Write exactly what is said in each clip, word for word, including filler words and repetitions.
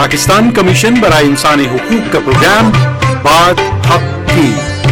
Pakistan commission برائے انسانی حقوق کا پروگرام بات حق کی۔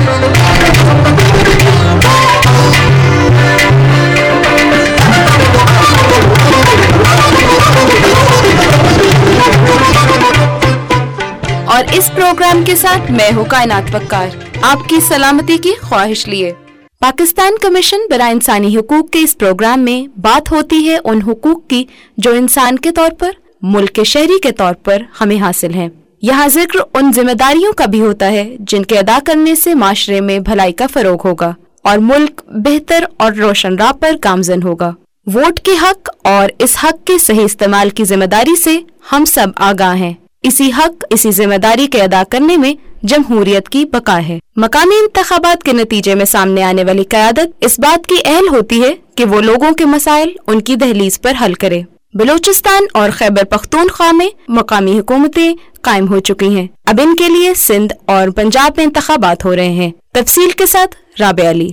اور اس پروگرام کے ساتھ میں ہوں کائنات وقار، آپ کی سلامتی کی خواہش لیے۔ پاکستان کمیشن برائے انسانی حقوق کے اس پروگرام میں بات ہوتی ہے ان حقوق کی جو انسان کے طور پر، ملک کے شہری کے طور پر ہمیں حاصل ہیں۔ یہاں ذکر ان ذمہ داریوں کا بھی ہوتا ہے جن کے ادا کرنے سے معاشرے میں بھلائی کا فروغ ہوگا اور ملک بہتر اور روشن راہ پر گامزن ہوگا۔ ووٹ کے حق اور اس حق کے صحیح استعمال کی ذمہ داری سے ہم سب آگاہ ہیں۔ اسی حق، اسی ذمہ داری کے ادا کرنے میں جمہوریت کی بقا ہے۔ مقامی انتخابات کے نتیجے میں سامنے آنے والی قیادت اس بات کی اہل ہوتی ہے کہ وہ لوگوں کے مسائل ان کی دہلیز پر حل کرے۔ بلوچستان اور خیبر پختونخوا میں مقامی حکومتیں قائم ہو چکی ہیں، اب ان کے لیے سندھ اور پنجاب میں انتخابات ہو رہے ہیں۔ تفصیل کے ساتھ رابعہ علی۔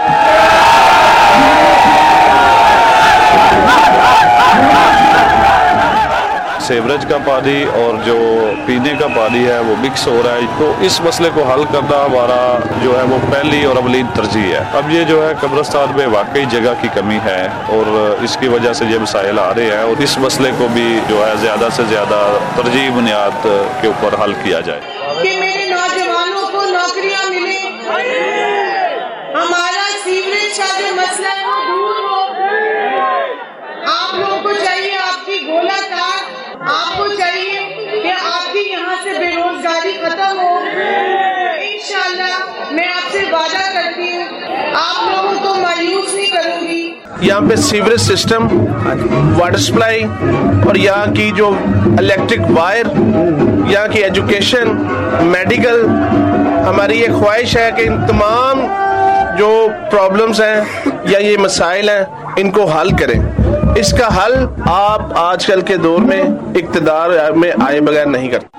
سیوریج کا پانی اور جو پینے کا پانی ہے وہ مکس ہو رہا ہے، تو اس مسئلے کو حل کرنا ہمارا جو ہے وہ پہلی اور اولین ترجیح ہے۔ اب یہ جو ہے قبرستان میں واقعی جگہ کی کمی ہے اور اس کی وجہ سے یہ مسائل آ رہے ہیں، اور اس مسئلے کو بھی جو ہے زیادہ سے زیادہ ترجیح بنیاد کے اوپر حل کیا جائے کہ میرے نوجوانوں کو نوکریاں ملیں، ہمارا سیوریج کا جو مسئلہ ہے وہ دور ہو۔ آپ لوگوں کو چاہیے آپ کی گولا تار، آپ کو چاہیے کہ آپ کی یہاں سے بے روزگاری ختم ہو۔ انشاءاللہ میں آپ سے وعدہ کرتی ہوں آپ لوگوں کو مایوس نہیں کروں گی۔ یہاں پہ سیوریج سسٹم، واٹر سپلائی اور یہاں کی جو الیکٹرک وائر، یہاں کی ایجوکیشن، میڈیکل، ہماری یہ خواہش ہے کہ ان تمام جو پرابلمز ہیں یا یہ مسائل ہیں ان کو حل کریں۔ اس کا حل آپ آج کل کے دور میں اقتدار میں آئے بغیر نہیں کرتے۔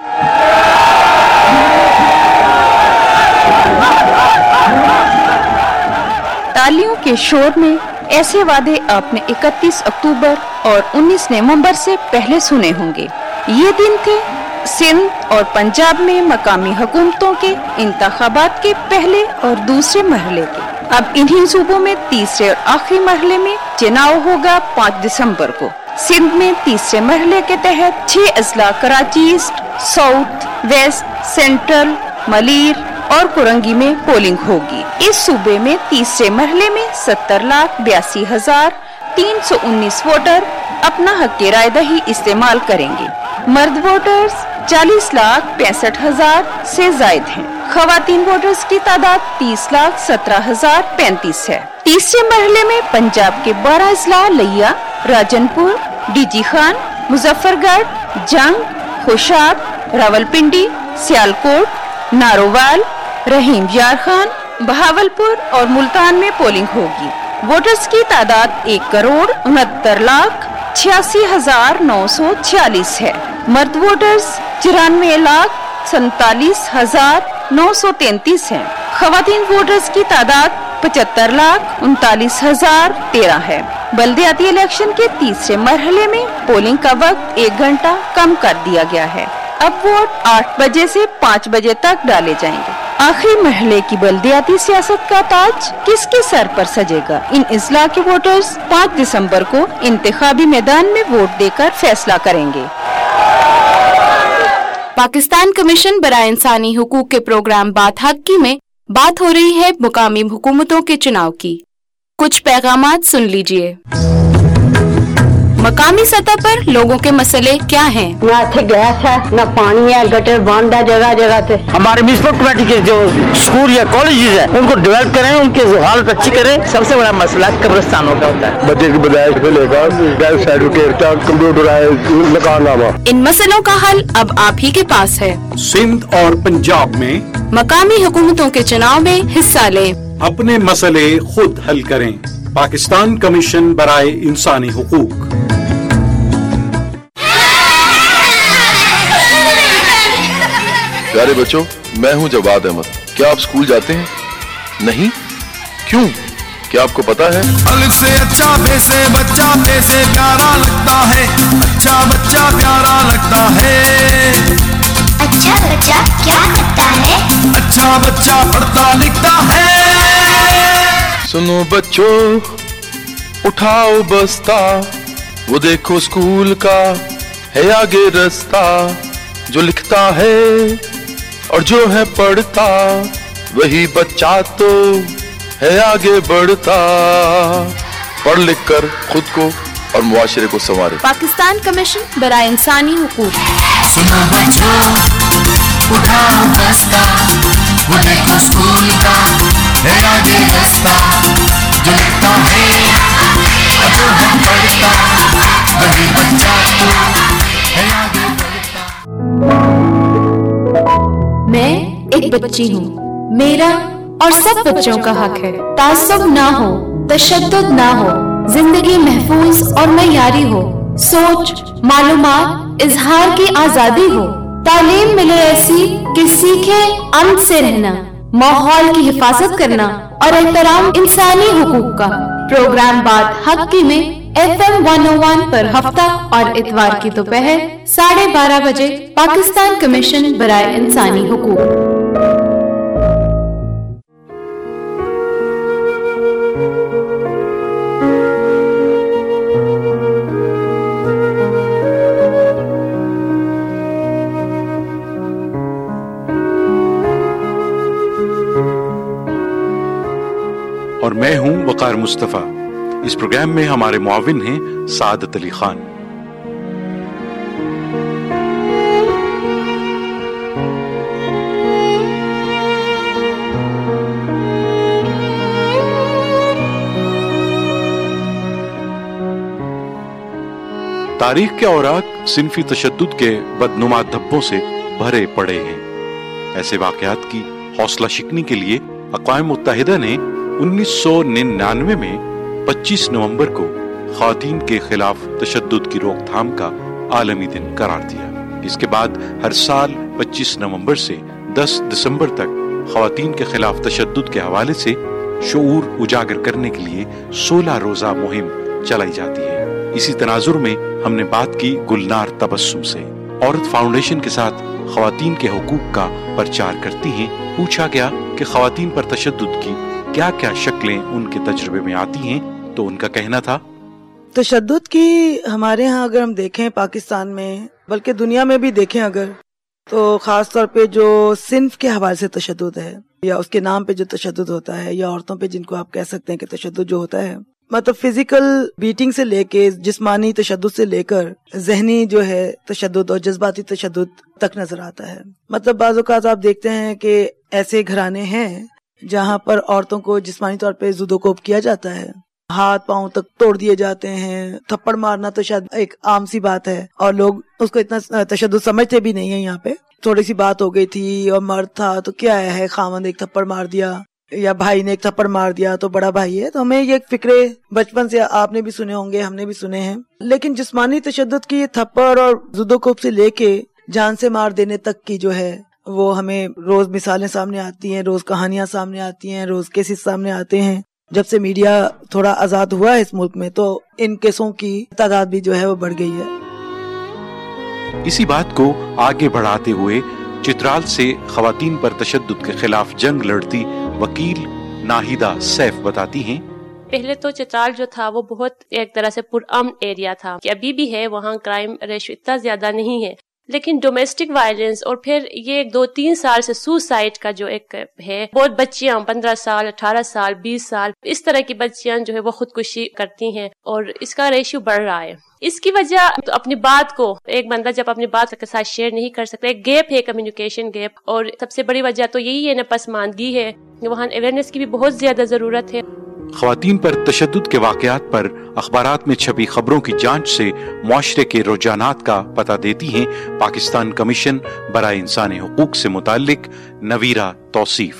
تالیوں کے شور میں ایسے وعدے آپ نے اکتیس اکتوبر اور انیس نومبر سے پہلے سنے ہوں گے۔ یہ دن تھے سندھ اور پنجاب میں مقامی حکومتوں کے انتخابات کے پہلے اور دوسرے مرحلے کے۔ اب انہی صوبوں میں تیسرے اور آخری مرحلے میں چناؤ ہوگا پانچ دسمبر کو۔ سندھ میں تیسرے مرحلے کے تحت چھ اضلاع Karachi east, south, west, central, Malir اور کرنگی میں پولنگ ہوگی۔ اس صوبے میں تیسرے مرحلے میں ستر لاکھ بیاسی ہزار تین سو انیس ووٹر اپنا حق رائے دہی استعمال کریں گے۔ مرد ووٹرز چالیس لاکھ پینسٹھ ہزار سے زائد ہیں۔ خواتین ووٹرز کی تعداد تیس لاکھ سترہ ہزار پینتیس ہے۔ تیسرے مرحلے میں پنجاب کے بارہ اضلاع لیا، راجن پور، ڈی جی خان، مظفر گڑھ، جنگ، خوشاب، راولپنڈی، سیالکوٹ، نارووال، رحیم یار خان، بہاول پور اور ملتان میں پولنگ ہوگی۔ ووٹرز کی تعداد ایک کروڑ انہتر لاکھ چھیاسی ہزار نو سو چھیالیس ہے۔ مرد ووٹرز چورانوے لاکھ سینتالیس ہزار نو سو تینتیس ہیں۔ خواتین ووٹرز کی تعداد پچہتر لاکھ انتالیس ہزار تیرہ ہے۔ بلدیاتی الیکشن کے تیسرے مرحلے میں پولنگ کا وقت ایک گھنٹہ کم کر دیا گیا ہے۔ اب ووٹ آٹھ بجے سے پانچ بجے تک ڈالے جائیں گے۔ آخری مرحلے کی بلدیاتی سیاست کا تاج کس کے سر پر سجے گا؟ ان اضلاع کے ووٹرز پانچ دسمبر کو انتخابی میدان میں ووٹ دے کر فیصلہ کریں گے۔ پاکستان کمیشن برائے انسانی حقوق کے پروگرام بات حق کی میں بات ہو رہی ہے مقامی حکومتوں کے چناؤ کی۔ کچھ پیغامات سن لیجئے۔ مقامی سطح پر لوگوں کے مسئلے کیا ہیں؟ نہ اتنے گیس ہے، نہ پانی ہے، گٹر بند ہے جگہ جگہ سے۔ ہمارے میونسپل کمیٹی کے جو اسکول یا کالجز ہیں ان کو ڈیولپ کریں، ان کی حالت اچھی کریں۔ سب سے بڑا مسئلہ قبرستانوں کا ہوتا ہے۔ بچے کی بدائش سے لے کر گیس سرٹیفکیٹ تک، کمپیوٹرائز مکان نامہ، ان مسئلوں کا حل اب آپ ہی کے پاس ہے۔ سندھ اور پنجاب میں مقامی حکومتوں کے چناؤ میں حصہ لیں، اپنے مسئلے خود حل کریں۔ پاکستان کمیشن برائے انسانی حقوق۔ پیارے بچوں، میں ہوں جواد احمد۔ کیا آپ اسکول جاتے ہیں؟ نہیں؟ کیوں؟ کیا آپ کو پتا ہے؟ الگ سے اچھا بے سے بچہ بے سے پیارا لگتا ہے۔ بچہ بچہ پیارا لگتا ہے. اچھا بچہ کیا کرتا ہے؟ اچھا بچہ پڑھتا لکھتا ہے. سنو بچوں اٹھاؤ بستہ, وہ دیکھو اسکول کا ہے آگے رستہ. جو لکھتا ہے اور جو ہے پڑھتا, وہی بچہ تو ہے آگے بڑھتا. پڑھ لکھ کر خود کو اور معاشرے کو سنوارے. پاکستان کمیشن برائے انسانی حقوق. سنو بچوں اٹھاؤ بستہ, وہ دیکھو اسکول کا ہے آگے رستہ. جو لکھتا ہے اور جو ہے پڑھتا, وہی بچہ تو ہے آگے بڑھتا. میں ایک بچی ہوں, میرا اور سب بچوں کا حق ہے تعصب نہ ہو, تشدد نہ ہو, زندگی محفوظ اور معیاری ہو, سوچ, معلومات, اظہار کی آزادی ہو, تعلیم ملے ایسی کہ سیکھے امن سے رہنا, ماحول کی حفاظت کرنا اور احترام انسانی حقوق کا. پروگرام بات حق کی میں ایف ایم ون او ون پر ہفتہ اور اتوار کی دوپہر ساڑھے بارہ بجے پاکستان کمیشن برائے انسانی حقوق. اور میں ہوں وقار مصطفیٰ. اس پروگرام میں ہمارے معاون ہیں سعادت علی خان. تاریخ کے اوراق صنفی تشدد کے بدنما دھبوں سے بھرے پڑے ہیں. ایسے واقعات کی حوصلہ شکنی کے لیے اقوام متحدہ نے انیس سو ننانوے میں پچیس نومبر کو خواتین کے خلاف تشدد کی روک تھام کا عالمی دن قرار دیا. اس کے بعد ہر سال پچیس نومبر سے دس دسمبر تک خواتین کے خلاف تشدد کے حوالے سے شعور اجاگر کرنے کے لیے سولہ روزہ مہم چلائی جاتی ہے. اسی تناظر میں ہم نے بات کی گلنار تبسم سے. عورت فاؤنڈیشن کے ساتھ خواتین کے حقوق کا پرچار کرتی ہیں. پوچھا گیا کہ خواتین پر تشدد کی کیا کیا شکلیں ان کے تجربے میں آتی ہیں, تو ان کا کہنا تھا تشدد کی ہمارے ہاں اگر ہم دیکھیں پاکستان میں, بلکہ دنیا میں بھی دیکھیں اگر, تو خاص طور پہ جو صنف کے حوالے سے تشدد ہے یا اس کے نام پہ جو تشدد ہوتا ہے, یا عورتوں پہ جن کو آپ کہہ سکتے ہیں کہ تشدد جو ہوتا ہے, مطلب فزیکل بیٹنگ سے لے کے جسمانی تشدد سے لے کر ذہنی جو ہے تشدد اور جذباتی تشدد تک نظر آتا ہے. مطلب بعض اوقات آپ دیکھتے ہیں کہ ایسے گھرانے ہیں جہاں پر عورتوں کو جسمانی طور پہ زد و کوب کیا جاتا ہے, ہاتھ پاؤں تک توڑ دیے جاتے ہیں. تھپڑ مارنا تو شاید ایک عام سی بات ہے اور لوگ اس کو اتنا تشدد سمجھتے بھی نہیں ہیں. یہاں پہ تھوڑی سی بات ہو گئی تھی اور مرد تھا تو کیا ہے, خاوند ایک تھپڑ مار دیا یا بھائی نے ایک تھپڑ مار دیا تو بڑا بھائی ہے. تو ہمیں یہ فکرے بچپن سے آپ نے بھی سنے ہوں گے, ہم نے بھی سنے ہیں. لیکن جسمانی تشدد کی تھپڑ اور زد و کوب سے لے کے جان سے مار دینے تک کی جو ہے وہ ہمیں روز مثالیں سامنے آتی ہیں, روز کہانیاں سامنے آتی ہیں, روز کیسز سامنے آتے ہیں. جب سے میڈیا تھوڑا آزاد ہوا ہے اس ملک میں تو ان کیسوں کی تعداد بھی جو ہے وہ بڑھ گئی ہے. اسی بات کو آگے بڑھاتے ہوئے چترال سے خواتین پر تشدد کے خلاف جنگ لڑتی وکیل ناہیدہ سیف بتاتی ہیں, پہلے تو چترال جو تھا وہ بہت ایک طرح سے پرامن ایریا تھا, کہ ابھی بھی ہے, وہاں کرائم ریشو اتنا زیادہ نہیں ہے. لیکن ڈومیسٹک وائلنس اور پھر یہ دو تین سال سے سوسائڈ کا جو ایک ہے, بہت بچیاں پندرہ سال اٹھارہ سال بیس سال اس طرح کی بچیاں جو ہے وہ خودکشی کرتی ہیں اور اس کا ریشیو بڑھ رہا ہے. اس کی وجہ تو اپنی بات کو ایک بندہ جب اپنی بات کے ساتھ شیئر نہیں کر سکتا, ایک گیپ ہے, کمیونیکیشن گیپ, اور سب سے بڑی وجہ تو یہی ہے نا پسماندگی ہے. وہاں اویئرنیس کی بھی بہت زیادہ ضرورت ہے. خواتین پر تشدد کے واقعات پر اخبارات میں چھپی خبروں کی جانچ سے معاشرے کے رجحانات کا پتہ دیتی ہیں پاکستان کمیشن برائے انسانی حقوق سے متعلق نویرہ توصیف.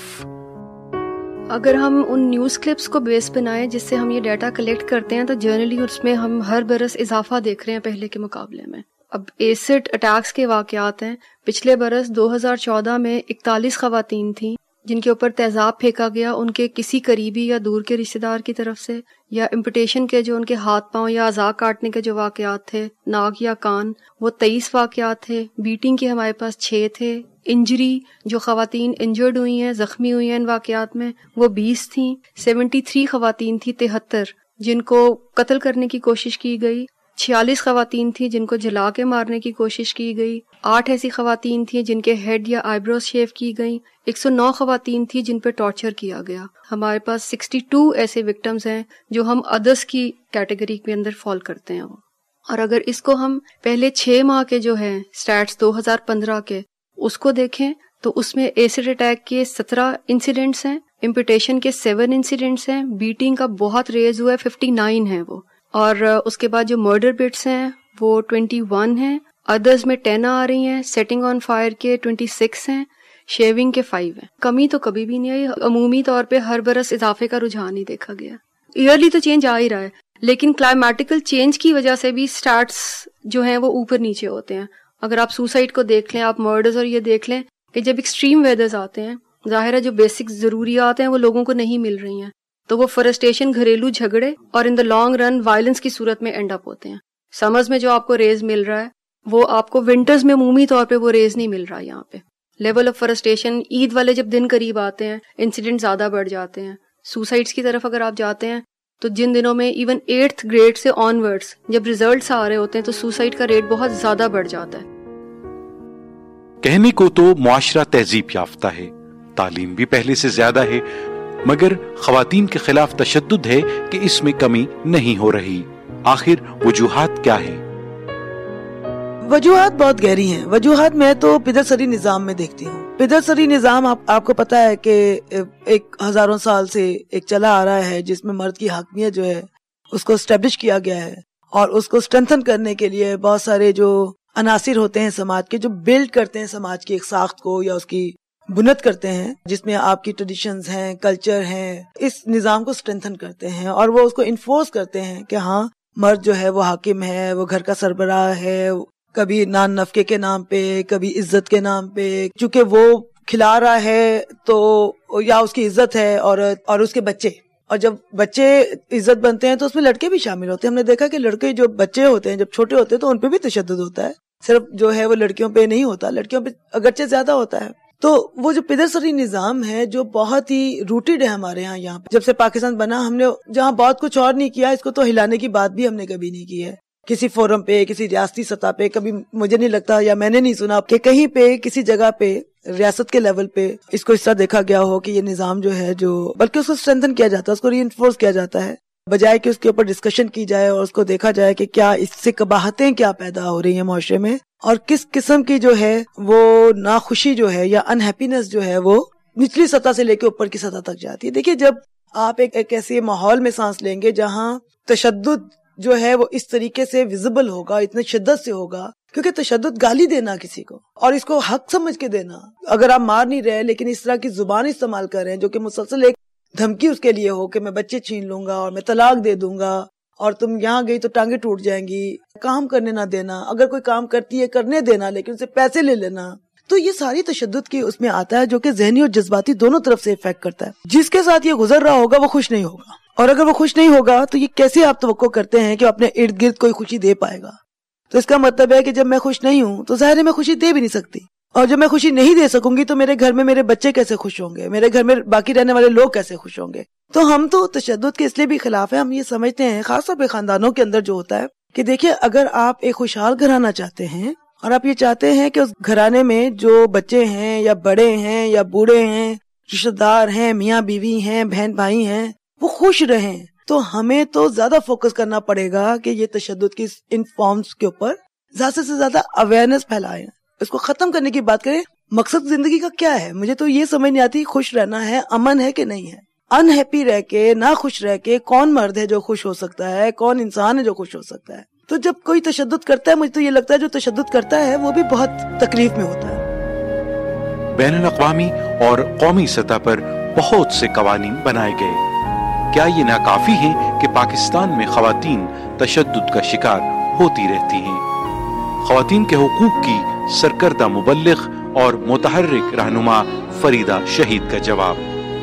اگر ہم ان نیوز کلپس کو بیس بنائیں جس سے ہم یہ ڈیٹا کلیکٹ کرتے ہیں تو جنرلی اس میں ہم ہر برس اضافہ دیکھ رہے ہیں پہلے کے مقابلے میں. اب ایسڈ اٹیکس کے واقعات ہیں. پچھلے برس دو ہزار چودہ میں اکتالیس خواتین تھیں جن کے اوپر تیزاب پھینکا گیا ان کے کسی قریبی یا دور کے رشتہ دار کی طرف سے، یا امپوٹیشن کے جو ان کے ہاتھ پاؤں یا اعضاء کاٹنے کے جو واقعات تھے، ناک یا کان، وہ تیئیس واقعات تھے. بیٹنگ کے ہمارے پاس چھ تھے. انجری جو خواتین انجرڈ ہوئی ہیں، زخمی ہوئی ہیں ان واقعات میں، وہ بیس تھیں. سیونٹی تھری خواتین تھی، تہتر جن کو قتل کرنے کی کوشش کی گئی. چھیالیس خواتین تھیں جن کو جلا کے مارنے کی کوشش کی گئی. آٹھ ایسی خواتین تھیں جن کے ہیڈ یا آئی بروز شیو کی گئیں. ایک سو نو خواتین تھیں جن پہ ٹارچر کیا گیا. ہمارے پاس سکسٹی ٹو ایسے وکٹمز ہیں جو ہم ادرس کی کیٹیگری کے اندر فال کرتے ہیں. اور اگر اس کو ہم پہلے چھ ماہ کے جو ہیں سٹیٹس دو ہزار پندرہ کے اس کو دیکھیں تو اس میں ایسڈ اٹیک کے سترہ انسیڈنٹس ہیں، امپوٹیشن کے سیون انسیڈنٹس ہیں، بیٹنگ کا بہت ریز ہوا ہے ففٹی نائن ہے وہ، اور اس کے بعد جو مرڈر بٹس ہیں وہ ٹوینٹی ون ہیں. ادرز میں ٹین آ رہی ہیں. سیٹنگ آن فائر کے ٹوینٹی سکس ہیں. شیونگ کے فائیو ہیں. کمی تو کبھی بھی نہیں آئی. عمومی طور پہ ہر برس اضافے کا رجحان ہی دیکھا گیا. ایئرلی تو چینج آ ہی رہا ہے، لیکن کلائمیٹیکل چینج کی وجہ سے بھی سٹارٹس جو ہیں وہ اوپر نیچے ہوتے ہیں. اگر آپ سوسائڈ کو دیکھ لیں، آپ مرڈرز اور یہ دیکھ لیں کہ جب ایکسٹریم ویدرز آتے ہیں، ظاہر ہے جو بیسک ضروریات ہیں وہ لوگوں کو نہیں مل رہی ہیں، تو وہ فرسٹریشن، گھریلو جھگڑے اور ان دا لانگ رن وائلنس کی صورت میں اینڈ اپ ہوتے ہیں. سمرز میں جو آپ کو ریز مل رہا ہے وہ آپ کو ونٹرز میں عمومی طور پہ وہ ریز نہیں مل رہا. یہاں پہ لیول آف فرسٹریشن، عید والے جب دن قریب آتے ہیں انسیڈنٹ زیادہ بڑھ جاتے ہیں. سوسائڈس کی طرف اگر آپ جاتے ہیں تو جن دنوں میں ایون ایٹھ گریڈ سے آن ورڈز جب ریزلٹس آ رہے ہوتے ہیں تو سوسائڈ کا ریٹ بہت زیادہ بڑھ جاتا ہے. کہنے کو تو معاشرہ تہذیب یافتہ ہے، تعلیم بھی پہلے سے زیادہ ہے، مگر خواتین کے خلاف تشدد ہے کہ اس میں کمی نہیں ہو رہی. آخر وجوہات کیا ہیں؟ وجوہات بہت گہری ہیں. وجوہات میں تو پدر سری نظام میں دیکھتی ہوں. پدر سری نظام آپ, آپ کو پتا ہے کہ ایک ہزاروں سال سے ایک چلا آ رہا ہے جس میں مرد کی حاکمیت جو ہے اس کو اسٹیبلش کیا گیا ہے، اور اس کو اسٹرینتھن کرنے کے لیے بہت سارے جو عناصر ہوتے ہیں سماج کے، جو بلڈ کرتے ہیں سماج کی ایک ساخت کو یا اس کی بنیاد کرتے ہیں، جس میں آپ کی ٹریڈیشنز ہیں، کلچر ہیں، اس نظام کو اسٹرینتھن کرتے ہیں اور وہ اس کو انفورس کرتے ہیں کہ ہاں مرد جو ہے وہ حاکم ہے، وہ گھر کا سربراہ ہے، کبھی نان نفقے کے نام پہ، کبھی عزت کے نام پہ، چونکہ وہ کھلا رہا ہے تو یا اس کی عزت ہے اور اور اس کے بچے، اور جب بچے عزت بنتے ہیں تو اس میں لڑکے بھی شامل ہوتے ہیں. ہم نے دیکھا کہ لڑکے جو بچے ہوتے ہیں جب چھوٹے ہوتے ہیں تو ان پہ بھی تشدد ہوتا ہے، صرف جو ہے وہ لڑکیوں پہ نہیں ہوتا، لڑکیوں پہ اگرچہ زیادہ ہوتا ہے. تو وہ جو پدر سری نظام ہے جو بہت ہی روٹیڈ ہے ہمارے ہاں، یہاں جب سے پاکستان بنا ہم نے جہاں بہت کچھ اور نہیں کیا، اس کو تو ہلانے کی بات بھی ہم نے کبھی نہیں کی ہے. کسی فورم پہ، کسی ریاستی سطح پہ کبھی مجھے نہیں لگتا یا میں نے نہیں سنا کہ کہیں پہ کسی جگہ پہ ریاست کے لیول پہ اس کو اس طرح دیکھا گیا ہو کہ یہ نظام جو ہے جو بلکہ اس کو اسٹرینتھن کیا جاتا ہے، اس کو ری انفورس کیا جاتا ہے، بجائے کہ اس کے اوپر ڈسکشن کی جائے اور اس کو دیکھا جائے کہ کیا اس سے قباحتیں کیا پیدا ہو رہی ہیں معاشرے میں، اور کس قسم کی جو ہے وہ ناخوشی جو ہے یا انہیپینس جو ہے وہ نچلی سطح سے لے کے اوپر کی سطح تک جاتی ہے. دیکھیے جب آپ ایک, ایک ایسے ماحول میں سانس لیں گے جہاں تشدد جو ہے وہ اس طریقے سے ویزیبل ہوگا، اتنے شدت سے ہوگا، کیونکہ تشدد گالی دینا کسی کو اور اس کو حق سمجھ کے دینا، اگر آپ مار نہیں رہے لیکن اس طرح کی زبان استعمال کر رہے ہیں جو کہ مسلسل ایک دھمکی اس کے لیے ہو کہ میں بچے چھین لوں گا اور میں طلاق دے دوں گا اور تم یہاں گئی تو ٹانگیں ٹوٹ جائیں گی، کام کرنے نہ دینا، اگر کوئی کام کرتی ہے کرنے دینا لیکن اسے پیسے لے لینا، تو یہ ساری تشدد کی اس میں آتا ہے جو کہ ذہنی اور جذباتی دونوں طرف سے افیکٹ کرتا ہے. جس کے ساتھ یہ گزر رہا ہوگا وہ خوش نہیں ہوگا، اور اگر وہ خوش نہیں ہوگا تو یہ کیسے آپ توقع کرتے ہیں کہ اپنے ارد گرد کوئی خوشی دے پائے گا؟ تو اس کا مطلب ہے کہ جب میں خوش نہیں ہوں تو ظاہر ہے میں خوشی دے بھی نہیں سکتی، اور جب میں خوشی نہیں دے سکوں گی تو میرے گھر میں میرے بچے کیسے خوش ہوں گے، میرے گھر میں باقی رہنے والے لوگ کیسے خوش ہوں گے. تو ہم تو تشدد کے اس لیے بھی خلاف ہیں. ہم یہ سمجھتے ہیں خاص طور پہ خاندانوں کے اندر جو ہوتا ہے کہ دیکھیے اگر آپ ایک خوشحال گھرانہ چاہتے ہیں اور آپ یہ چاہتے ہیں کہ اس گھرانے میں جو بچے ہیں یا بڑے ہیں یا بوڑھے ہیں، رشتہ دار ہیں، میاں بیوی ہیں، بہن بھائی ہیں، وہ خوش رہیں، تو ہمیں تو زیادہ فوکس کرنا پڑے گا کہ یہ تشدد کی ان فارمز کے اوپر زیادہ سے زیادہ اویئرنیس پھیلائیں، اس کو ختم کرنے کی بات کریں. مقصد زندگی کا کیا ہے؟ مجھے تو یہ سمجھ نہیں آتی خوش رہنا ہے، امن ہے کہ نہیں ہے. ان ہیپی رہ کے، نہ خوش رہ کے کون مرد ہے جو خوش ہو سکتا ہے، کون انسان ہے جو خوش ہو سکتا ہے؟ تو جب کوئی تشدد کرتا ہے، مجھے تو یہ لگتا ہے جو تشدد کرتا ہے وہ بھی بہت تکلیف میں ہوتا ہے. بین الاقوامی اور قومی سطح پر بہت سے قوانین بنائے گئے. کیا یہ ناکافی ہیں کہ پاکستان میں خواتین تشدد کا شکار ہوتی رہتی ہیں؟ خواتین کے حقوق کی سرکردہ مبلغ اور متحرک رہنما फरीदा शहीद का जवाब।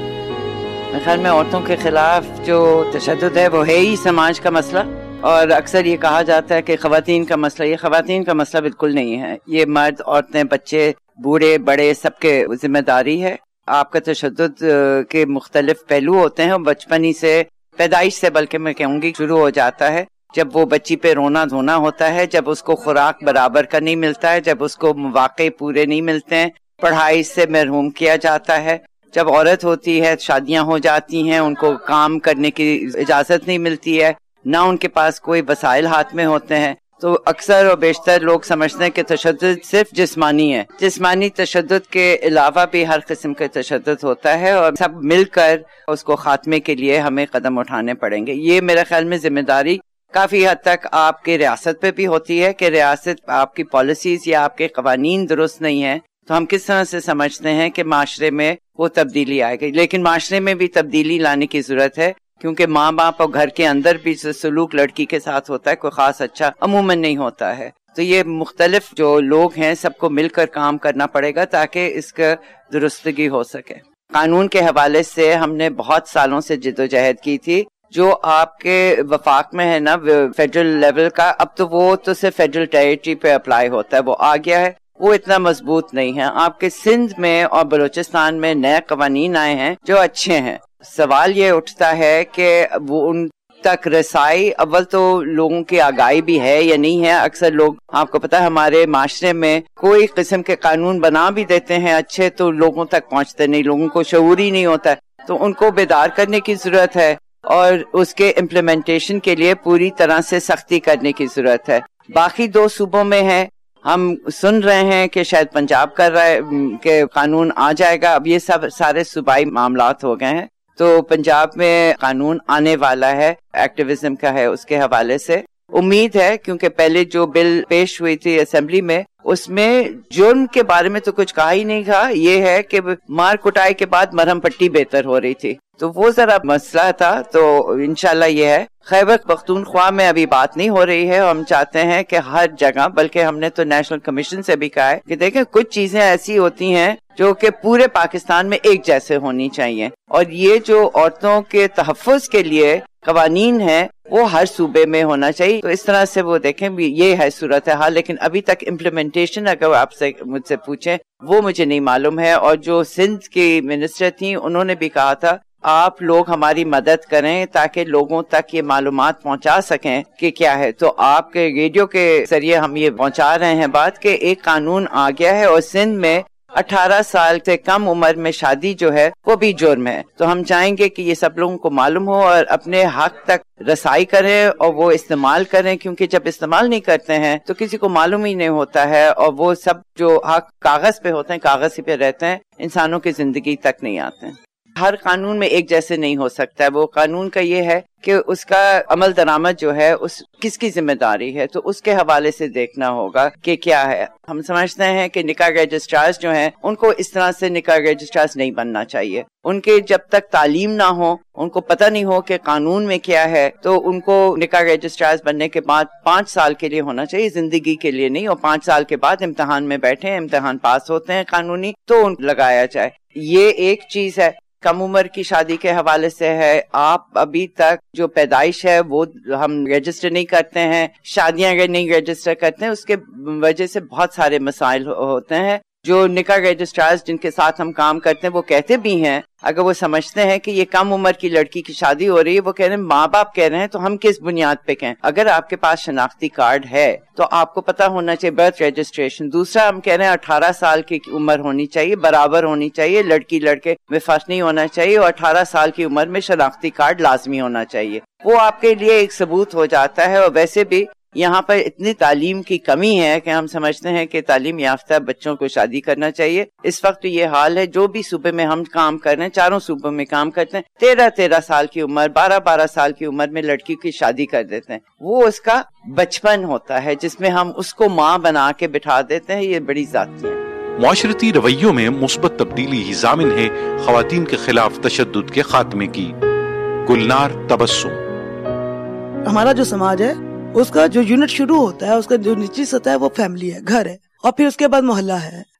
मेरे ख्याल में औरतों के खिलाफ जो तशद्दुद है वो है ही समाज का मसला, और अक्सर ये कहा जाता है कि ख़वातीन का मसला, ये ख़वातीन का मसला बिल्कुल नहीं है। ये मर्द, औरतें, बच्चे, बूढ़े बड़े सबके जिम्मेदारी है। आपका तशद्दुद के मुख्तलिफ पहलू होते हैं और बचपन ही से, पैदाइश से बल्कि मैं कहूँगी शुरू हो जाता है। जब वो बच्ची पे रोना धोना होता है, जब उसको खुराक बराबर का नहीं मिलता है, जब उसको मौक़े पूरे नहीं मिलते हैं, पढ़ाई से महरूम किया जाता है, जब औरत होती है, शादियां हो जाती हैं, उनको काम करने की इजाजत नहीं मिलती है, ना उनके पास कोई वसाइल हाथ में होते हैं, तो अक्सर और बेशतर लोग समझते हैं कि तशद्दुद सिर्फ जिस्मानी है। जिस्मानी तशद्दुद के अलावा भी हर किस्म के तशद्दुद होता है और सब मिलकर उसको खात्मे के लिए हमें कदम उठाने पड़ेंगे। ये मेरे ख्याल में जिम्मेदारी काफी हद तक आपके रियासत पे भी होती है कि रियासत आपकी पॉलिसीज या आपके कवानीन दुरुस्त नहीं है, तो हम किस तरह से समझते हैं कि माशरे में वो तब्दीली आएगी। लेकिन माशरे में भी तब्दीली लाने की जरूरत है, क्योंकि माँ बाप और घर के अंदर भी सलूक लड़की के साथ होता है कोई खास अच्छा अमूमन नहीं होता है। तो ये मुख्तलिफ जो लोग हैं सबको मिलकर काम करना पड़ेगा ताकि इसका दुरुस्तगी हो सके। कानून के हवाले से हमने बहुत सालों से जिद्दोजहद की थी। जो आपके वफाक में है ना फेडरल लेवल का, अब तो वो तो सिर्फ फेडरल टेरिटरी पे अप्लाई होता है, वो आ गया है, वो इतना मजबूत नहीं है। आपके सिंध में और बलूचिस्तान में नए कवानीन आए हैं जो अच्छे हैं। सवाल ये उठता है कि वो उन तक रसाई, अव्वल तो लोगों की आगाही भी है या नहीं है। अक्सर लोग, आपको पता है हमारे माशरे में कोई किस्म के कानून बना भी देते हैं अच्छे, तो लोगों तक पहुंचते नहीं, लोगों को शऊर ही नहीं होता, तो उनको बेदार करने की जरूरत है और उसके इम्प्लीमेंटेशन के लिए पूरी तरह से सख्ती करने की जरूरत है। बाकी दो सूबों में है, हम सुन रहे हैं कि शायद पंजाब कर रहा है कि कानून आ जाएगा। अब ये सब सारे सूबाई मामलात हो गए हैं, तो पंजाब में कानून आने वाला है, एक्टिविज्म का है, उसके हवाले से उम्मीद है। क्योंकि पहले जो बिल पेश हुई थी असेंबली में, उसमें जुर्म के बारे में तो कुछ कहा ही नहीं था। ये है कि मार कुटाई के बाद मरहम पट्टी बेहतर हो रही थी, तो वो जरा मसला था। तो इंशाल्लाह ये है। खैबर पख्तूनख्वा में अभी बात नहीं हो रही है, हम चाहते हैं कि हर जगह, बल्कि हमने तो नेशनल कमीशन से भी कहा है कि देखें कुछ चीजें ऐसी होती हैं जो कि पूरे पाकिस्तान में एक जैसे होनी चाहिए, और ये जो औरतों के तहफ़्फ़ुज़ के लिए कवानीन है वो हर सूबे में होना चाहिए। तो इस तरह से वो देखें भी ये है सूरत हाल। लेकिन अभी तक इम्प्लीमेंटेशन अगर आपसे मुझसे पूछें वो मुझे नहीं मालूम है। और जो सिंध की मिनिस्टर थी उन्होंने भी कहा था आप लोग हमारी मदद करें ताकि लोगों तक ये मालूमात पहुंचा सकें कि क्या है। तो आपके रेडियो के जरिए हम ये पहुंचा रहे हैं बात कि एक कानून आ गया है और सिंध में अठारह साल से कम उम्र में शादी जो है वो भी जुर्म है। तो हम चाहेंगे कि ये सब लोगों को मालूम हो और अपने हक तक रसाई करें और वो इस्तेमाल करें, क्योंकि जब इस्तेमाल नहीं करते हैं तो किसी को मालूम ही नहीं होता है और वो सब जो हक कागज पे होते हैं कागज ही पे रहते हैं, इंसानों की जिंदगी तक नहीं आते हैं। हर कानून में एक जैसे नहीं हो सकता है। वो कानून का ये है कि उसका अमल दरामद जो है उस किसकी जिम्मेदारी है, तो उसके हवाले से देखना होगा कि क्या है। हम समझते हैं कि निकाह रजिस्ट्रार्स जो हैं उनको इस तरह से निकाह रजिस्ट्रार्स नहीं बनना चाहिए। उनके जब तक तालीम ना हो, उनको पता नहीं हो कि कानून में क्या है, तो उनको निकाह रजिस्ट्रार्स बनने के बाद पाँच साल के लिए होना चाहिए, जिंदगी के लिए नहीं। और पाँच साल के बाद इम्तिहान में बैठे, इम्तिहान पास होते हैं कानूनी, तो उनको लगाया जाए। ये एक चीज है। कम उम्र की शादी के हवाले से है, आप अभी तक जो पैदाइश है वो हम रजिस्टर नहीं करते हैं, शादियां अगर नहीं रजिस्टर करते हैं उसके वजह से बहुत सारे मसाइल होते हैं। जो निकाह रजिस्ट्रार्स जिनके साथ हम काम करते हैं वो कहते भी हैं, अगर वो समझते हैं कि ये कम उम्र की लड़की की शादी हो रही है, वो कह रहे हैं माँ बाप कह रहे हैं तो हम किस बुनियाद पे कहें। अगर आपके पास शनाख्ती कार्ड है तो आपको पता होना चाहिए बर्थ रजिस्ट्रेशन। दूसरा हम कह रहे हैं अठारह साल की उम्र होनी चाहिए, बराबर होनी चाहिए, लड़की लड़के में फर्क नहीं होना चाहिए, और अठारह साल की उम्र में शनाख्ती कार्ड लाजमी होना चाहिए। वो आपके लिए एक सबूत हो जाता है। और वैसे भी यहाँ पर इतनी तालीम की कमी है कि हम समझते हैं कि तालीम याफ्ता बच्चों को शादी करना चाहिए। इस वक्त ये हाल है, जो भी सूबे में हम काम कर रहे हैं, चारों सूबों में काम करते हैं, तेरह तेरह साल की उम्र, बारह बारह साल की उम्र में लड़की की शादी कर देते हैं। वो उसका बचपन होता है जिसमें हम उसको माँ बना के बिठा देते हैं। ये बड़ी जाती है। मुआशरती रवैयों में मुस्बत तब्दीली ही जामिन है खवातीन के खिलाफ तशद्दुद के खात्मे की। गुलनार तबस्सुम। हमारा जो समाज है उसका जो यूनिट शुरू होता है, उसका जो निचली सतह है वो फैमिली है, घर है, और फिर उसके बाद मोहल्ला है।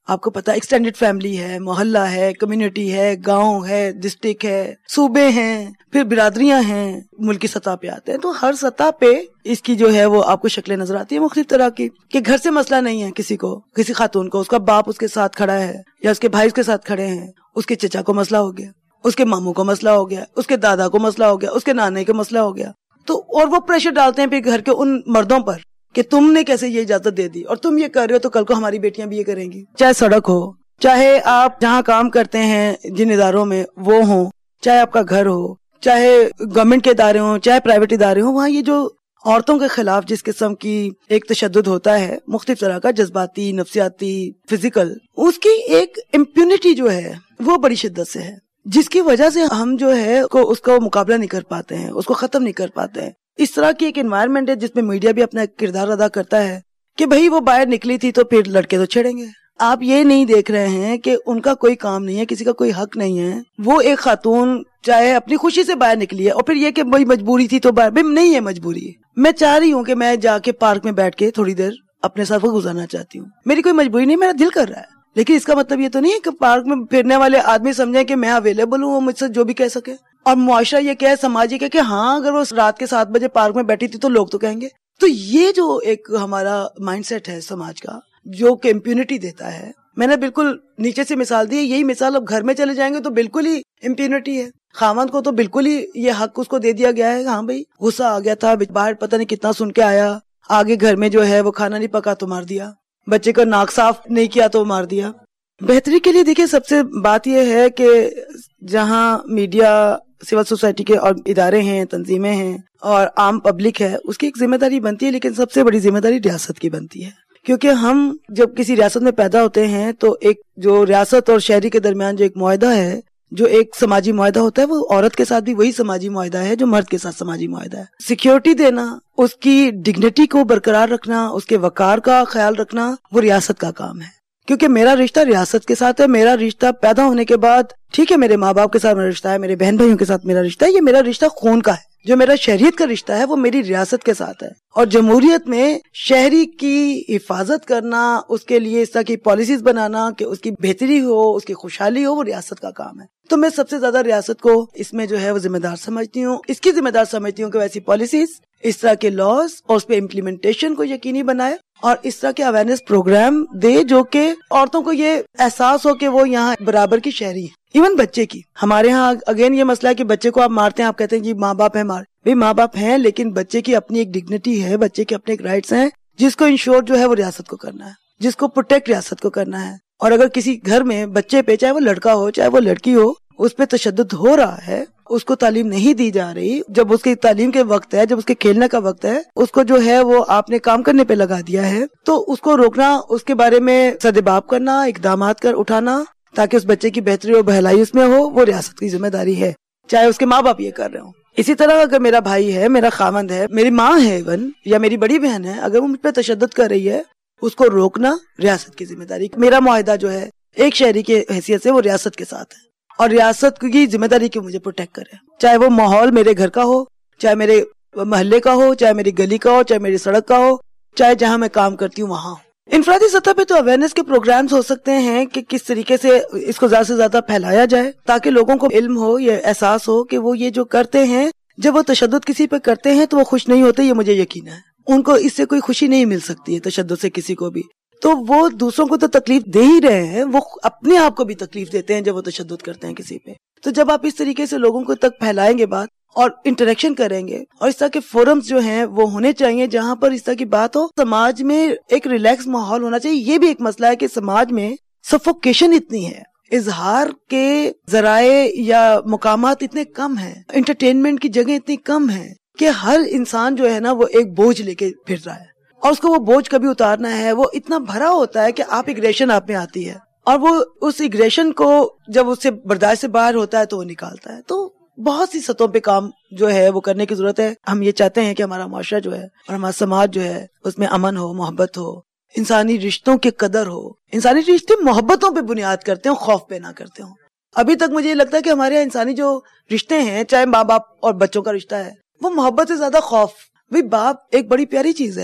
آپ کو پتا ایکسٹینڈیڈ فیملی ہے, محلہ ہے, کمیونٹی ہے, گاؤں ہے, ڈسٹرکٹ ہے, صوبے ہیں, پھر برادریاں ہیں, ملکی سطح پہ آتے ہیں. تو ہر سطح پہ اس کی جو ہے وہ آپ کو شکلیں نظر آتی ہیں مختلف طرح کی, کہ گھر سے مسئلہ نہیں ہے کسی کو, کسی خاتون کو, اس کا باپ اس کے ساتھ کھڑا ہے یا اس کے بھائی اس کے ساتھ کھڑے ہیں, اس کے چچا کو مسئلہ ہو گیا, اس کے ماموں کو مسئلہ ہو گیا, اس کے دادا کو مسئلہ ہو گیا, اس کے نانے کو مسئلہ ہو گیا. تو اور وہ پریشر ڈالتے ہیں پھر گھر کے ان مردوں پر کہ تم نے کیسے یہ اجازت دے دی اور تم یہ کر رہے ہو تو کل کو ہماری بیٹیاں بھی یہ کریں گی. چاہے سڑک ہو, چاہے آپ جہاں کام کرتے ہیں جن اداروں میں وہ ہوں, چاہے آپ کا گھر ہو, چاہے گورنمنٹ کے ادارے ہوں, چاہے پرائیویٹ ادارے ہوں, وہاں یہ جو عورتوں کے خلاف جس قسم کی ایک تشدد ہوتا ہے مختلف طرح کا, جذباتی, نفسیاتی, فزیکل, اس کی ایک امپیونٹی جو ہے وہ بڑی شدت سے ہے, جس کی وجہ سے ہم جو ہے کو اس کا مقابلہ نہیں کر پاتے ہیں, اس کو ختم نہیں کر پاتے ہیں. اس طرح کی ایک انوائرمنٹ ہے جس میں میڈیا بھی اپنا کردار ادا کرتا ہے کہ بھئی وہ باہر نکلی تھی تو پھر لڑکے تو چھڑیں گے. آپ یہ نہیں دیکھ رہے ہیں کہ ان کا کوئی کام نہیں ہے, کسی کا کوئی حق نہیں ہے. وہ ایک خاتون چاہے اپنی خوشی سے باہر نکلی ہے, اور پھر یہ کہ وہی مجبوری تھی تو باہر, بھئی نہیں ہے مجبوری. میں چاہ رہی ہوں کہ میں جا کے پارک میں بیٹھ کے تھوڑی دیر اپنے ساتھ وہ گزارنا چاہتی ہوں, میری کوئی مجبوری نہیں, میرا دل کر رہا ہے. لیکن اس کا مطلب یہ تو نہیں ہے کہ پارک میں پھرنے والے آدمی سمجھیں کہ میں اویلیبل ہوں, وہ مجھ سے جو بھی کہہ سکے. اور معاشرہ یہ کہے, سماجی کہ ہاں اگر وہ رات کے سات بجے پارک میں بیٹھی تھی تو لوگ تو کہیں گے. تو یہ جو ایک ہمارا مائنڈ سیٹ ہے سماج کا, جو کہ امپیونٹی دیتا ہے, میں نے بالکل نیچے سے مثال دی ہے, یہی مثال اب گھر میں چلے جائیں گے تو بالکل ہی امپیونٹی ہے. خاوند کو تو بالکل ہی یہ حق اس کو دے دیا گیا ہے, ہاں بھائی غصہ آ گیا تھا, باہر پتہ نہیں کتنا سن کے آیا, آگے گھر میں جو ہے وہ کھانا نہیں پکا تو مار دیا, بچے کا ناک صاف نہیں کیا تو مار دیا. بہتری کے لیے دیکھیے سب سے بات یہ ہے کہ جہاں میڈیا, سول سوسائٹی کے اور ادارے ہیں, تنظیمیں ہیں اور عام پبلک ہے, اس کی ایک ذمہ داری بنتی ہے, لیکن سب سے بڑی ذمہ داری ریاست کی بنتی ہے. کیونکہ ہم جب کسی ریاست میں پیدا ہوتے ہیں تو ایک جو ریاست اور شہری کے درمیان جو ایک معاہدہ ہے, جو ایک سماجی معاہدہ ہوتا ہے, وہ عورت کے ساتھ بھی وہی سماجی معاہدہ ہے جو مرد کے ساتھ سماجی معاہدہ ہے. سیکیورٹی دینا, اس کی ڈگنیٹی کو برقرار رکھنا, اس کے وقار کا خیال رکھنا, وہ ریاست کا کام ہے. کیونکہ میرا رشتہ ریاست کے ساتھ ہے, میرا رشتہ پیدا ہونے کے بعد, ٹھیک ہے میرے ماں باپ کے ساتھ میرا رشتہ ہے, میرے بہن بھائیوں کے ساتھ میرا رشتہ ہے, یہ میرا رشتہ خون کا ہے. جو میرا شہریت کا رشتہ ہے وہ میری ریاست کے ساتھ ہے. اور جمہوریت میں شہری کی حفاظت کرنا, اس کے لیے اس طرح کی پالیسیز بنانا کہ اس کی بہتری ہو, اس کی خوشحالی ہو, وہ ریاست کا کام ہے. تو میں سب سے زیادہ ریاست کو اس میں جو ہے وہ ذمہ دار سمجھتی ہوں, اس کی ذمہ دار سمجھتی ہوں کہ ایسی پالیسیز, اس طرح کے لاز اور اس پہ امپلیمنٹیشن کو یقینی بنائے, اور اس طرح کے اویئرنیس پروگرام دے جو کہ عورتوں کو یہ احساس ہو کہ وہ یہاں برابر کی شہری ہے. ایون بچے کی, ہمارے ہاں اگین یہ مسئلہ ہے کہ بچے کو آپ مارتے ہیں, آپ کہتے ہیں جی ماں باپ ہیں مار, بھئی ماں باپ ہیں, لیکن بچے کی اپنی ایک ڈگنیٹی ہے, بچے کے اپنے ایک رائٹس ہیں, جس کو انشور جو ہے وہ ریاست کو کرنا ہے, جس کو پروٹیکٹ ریاست کو کرنا ہے. اور اگر کسی گھر میں بچے پہ, چاہے وہ لڑکا ہو چاہے وہ لڑکی ہو, اس پہ تشدد ہو رہا ہے, اس کو تعلیم نہیں دی جا رہی, جب اس کی تعلیم کے وقت ہے, جب اس کے کھیلنے کا وقت ہے, اس کو جو ہے وہ آپ نے کام کرنے پہ لگا دیا ہے, تو اس کو روکنا, اس کے بارے میں سدباب کرنا, اقدامات کر اٹھانا تاکہ اس بچے کی بہتری اور بہلائی اس میں ہو, وہ ریاست کی ذمہ داری ہے, چاہے اس کے ماں باپ یہ کر رہے ہوں. اسی طرح اگر میرا بھائی ہے, میرا خاوند ہے, میری ماں ہے ایون, یا میری بڑی بہن ہے, اگر وہ مجھ پہ تشدد کر رہی ہے, اس کو روکنا ریاست کی ذمہ داری. میرا معاہدہ جو ہے ایک شہری کے حیثیت سے وہ ریاست کے ساتھ ہے, اور ریاست کی ذمہ داری کہ مجھے پروٹیکٹ کرے, چاہے وہ ماحول میرے گھر کا ہو, چاہے میرے محلے کا ہو, چاہے میری گلی کا ہو, چاہے میری سڑک کا ہو, چاہے جہاں میں کام کرتی ہوں وہاں ہو. انفرادی سطح پہ تو اویئرنیس کے پروگرامز ہو سکتے ہیں کہ کس طریقے سے اس کو زیادہ سے زیادہ پھیلایا جائے, تاکہ لوگوں کو علم ہو, یہ احساس ہو کہ وہ یہ جو کرتے ہیں, جب وہ تشدد کسی پہ کرتے ہیں تو وہ خوش نہیں ہوتے, یہ مجھے یقین ہے. ان کو اس سے کوئی خوشی نہیں مل سکتی ہے تشدد سے کسی کو بھی, تو وہ دوسروں کو تو تکلیف دے ہی رہے ہیں, وہ اپنے آپ کو بھی تکلیف دیتے ہیں جب وہ تشدد کرتے ہیں کسی پہ. تو جب آپ اس طریقے سے لوگوں کو تک پھیلائیں گے بات اور انٹریکشن کریں گے, اور اس طرح کے فورمز جو ہیں وہ ہونے چاہیے جہاں پر اس طرح کی بات ہو, سماج میں ایک ریلیکس ماحول ہونا چاہیے. یہ بھی ایک مسئلہ ہے کہ سماج میں سفوکیشن اتنی ہے, اظہار کے ذرائع یا مقامات اتنے کم ہیں, انٹرٹینمنٹ کی جگہ اتنی کم ہے کہ ہر انسان جو ہے نا وہ ایک بوجھ لے کے پھر رہا ہے, اور اس کو وہ بوجھ کبھی اتارنا ہے, وہ اتنا بھرا ہوتا ہے کہ آپ اگریشن آپ میں آتی ہے, اور وہ اس اگریشن کو جب اس سے برداشت سے باہر ہوتا ہے تو وہ نکالتا ہے. تو بہت سی سطحوں پہ کام جو ہے وہ کرنے کی ضرورت ہے. ہم یہ چاہتے ہیں کہ ہمارا معاشرہ جو ہے اور ہمارا سماج جو ہے اس میں امن ہو, محبت ہو, انسانی رشتوں کی قدر ہو. انسانی رشتے محبتوں پہ بنیاد کرتے ہوں, خوف پہ نہ کرتے ہوں. ابھی تک مجھے یہ لگتا ہے کہ ہمارے یہاں انسانی جو رشتے ہیں, چاہے ماں باپ اور بچوں کا رشتہ ہے, وہ محبت سے زیادہ خوف. بھئی باپ ایک بڑی پیاری چیز ہے,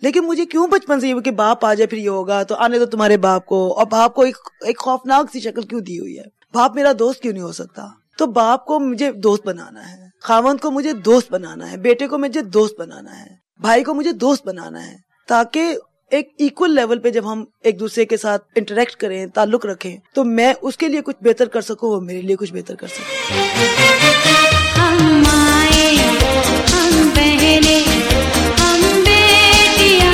لیکن مجھے کیوں بچپن سے یہ کہ باپ آ جائے پھر یہ ہوگا تو آنے دو تمہارے باپ کو, اور باپ کو ایک ایک خوفناک سی شکل کیوں دی ہوئی ہے, باپ میرا دوست کیوں نہیں ہو سکتا؟ تو باپ کو مجھے دوست بنانا ہے, خاوند کو مجھے دوست بنانا ہے, بیٹے کو مجھے دوست بنانا ہے, بھائی کو مجھے دوست بنانا ہے, تاکہ ایک ایکول لیول پہ جب ہم ایک دوسرے کے ساتھ انٹریکٹ کریں, تعلق رکھیں, تو میں اس کے لیے کچھ بہتر کر سکوں, وہ میرے لیے کچھ بہتر کر سکوں. ہم مائیں, ہم بہنیں, ہم بیٹیاں,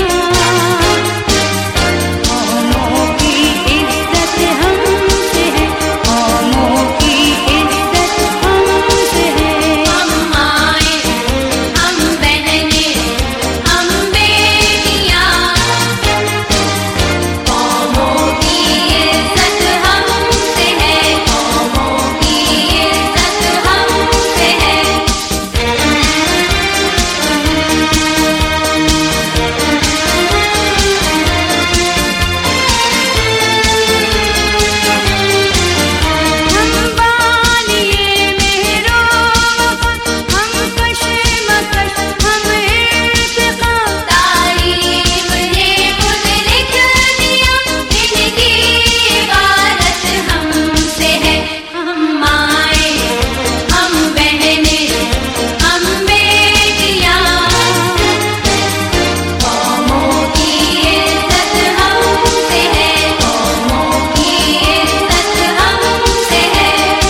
قوموں کی عزت ہم سے ہے, قوموں کی عزت ہم سے ہے. ہم مائیں, ہم بہنیں, ہم بیٹیاں, قوموں کی عزت ہم سے ہے, قوموں کی عزت ہم سے ہے. ہم بالیے مہرو ہم کشمکش ہم ارتقا, تعلیم نے خود لکھ دیا ان کی عبارت ہم سے ہے. ہم مائیں, ہم بہنیں, ہم بیٹیاں, قوموں کی عزت ہم سے ہے, قوموں کی عزت ہم سے ہے.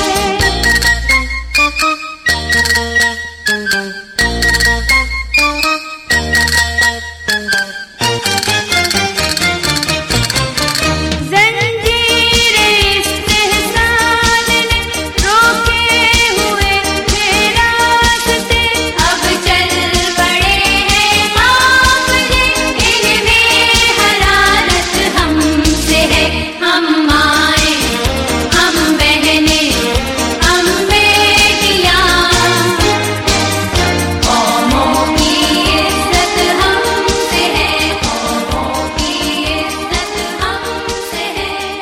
زنجیر استحصال نے روکے ہوئے تھے راستے, اب چل پڑے ہیں قافلے, ان میں حرارت ہم سے ہے. ہم مائیں, ہم بہنیں, ہم بیٹیاں, قوموں کی عزت ہم سے ہے, قوموں کی عزت ہم سے ہے.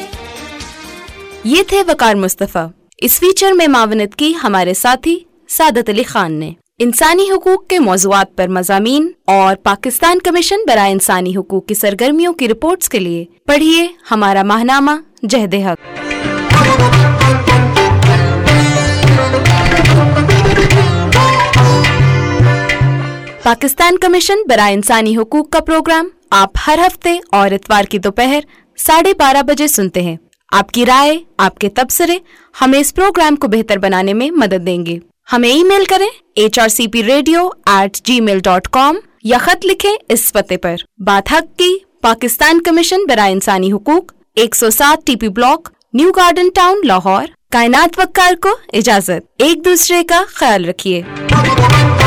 یہ تھے وقار مصطفیٰ. اس فیچر میں معاونت کی ہمارے ساتھی سعادت علی خان نے. انسانی حقوق کے موضوعات پر مضامین اور پاکستان کمیشن برائے انسانی حقوق کی سرگرمیوں کی رپورٹس کے لیے پڑھیے ہمارا ماہنامہ جہد حق. پاکستان کمیشن برائے انسانی حقوق کا پروگرام آپ ہر ہفتے اور اتوار کی دوپہر ساڑھے بارہ بجے سنتے ہیں. آپ کی رائے, آپ کے تبصرے ہمیں اس پروگرام کو بہتر بنانے میں مدد دیں گے. ہمیں ای میل کریں H R C P radio at gmail dot com یا خط لکھیں اس پتے پر. بات حق کی, پاکستان کمیشن برائے انسانی حقوق, ایک سو سات T P block, new garden town, Lahore. Kainat Waqar کو اجازت. ایک دوسرے کا خیال رکھیے.